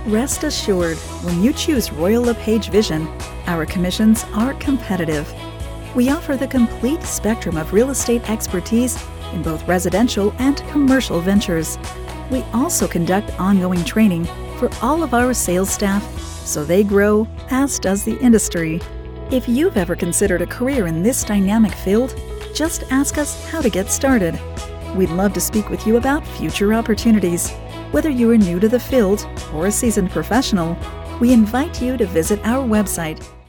Rest assured, when you choose Royal LePage Vision, our commissions are competitive. We offer the complete spectrum of real estate expertise in both residential and commercial ventures. We also conduct ongoing training for all of our sales staff so they grow, as does the industry. If you've ever considered a career in this dynamic field, just ask us how to get started. We'd love to speak with you about future opportunities. Whether you are new to the field or a seasoned professional, we invite you to visit our website